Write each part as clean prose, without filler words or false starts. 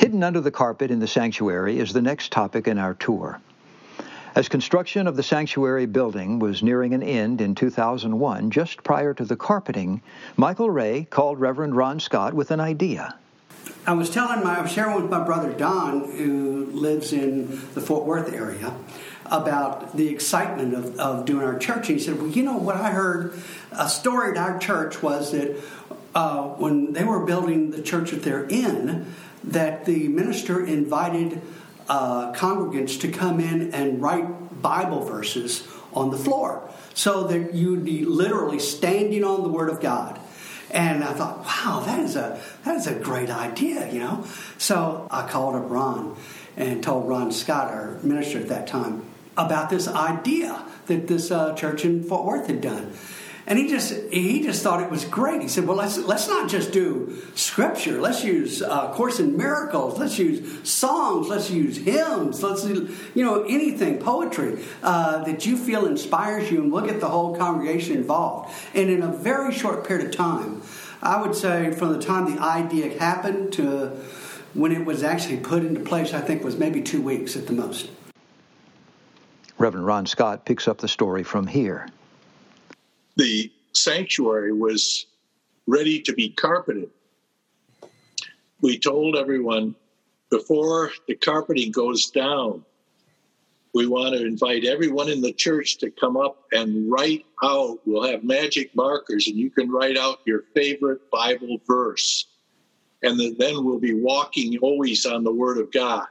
Hidden under the carpet in the sanctuary is the next topic in our tour. As construction of the sanctuary building was nearing an end in 2001, just prior to the carpeting, Michael Ray called Reverend Ron Scott with an idea. I was sharing with my brother Don, who lives in the Fort Worth area, about the excitement of doing our church. And he said, well, you know what I heard? A story at our church was that when they were building the church that they're in, that the minister invited congregants to come in and write Bible verses on the floor so that you would be literally standing on the Word of God. And I thought, wow, that is a great idea, you know. So I called up Ron and told Ron Scott, our minister at that time, about this idea that this church in Fort Worth had done. And he just thought it was great. He said, well, let's not just do scripture. Let's use Course in Miracles. Let's use songs. Let's use hymns. Let's do, anything, poetry that you feel inspires you, and we'll get the whole congregation involved. And in a very short period of time, I would say from the time the idea happened to when it was actually put into place, I think was maybe 2 weeks at the most. Reverend Ron Scott picks up the story from here. The sanctuary was ready to be carpeted. We told everyone before the carpeting goes down, we want to invite everyone in the church to come up and write out. We'll have magic markers, and you can write out your favorite Bible verse. And then we'll be walking always on the Word of God.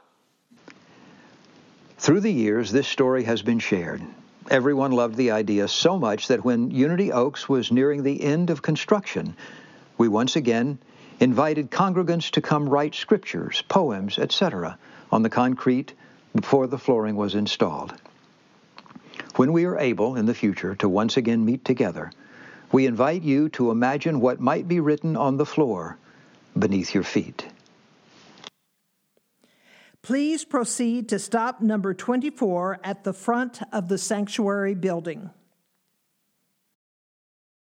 Through the years, this story has been shared. Everyone loved the idea so much that when Unity Oaks was nearing the end of construction, we once again invited congregants to come write scriptures, poems, etc. on the concrete before the flooring was installed. When we are able in the future to once again meet together, we invite you to imagine what might be written on the floor beneath your feet. Please proceed to stop number 24 at the front of the sanctuary building.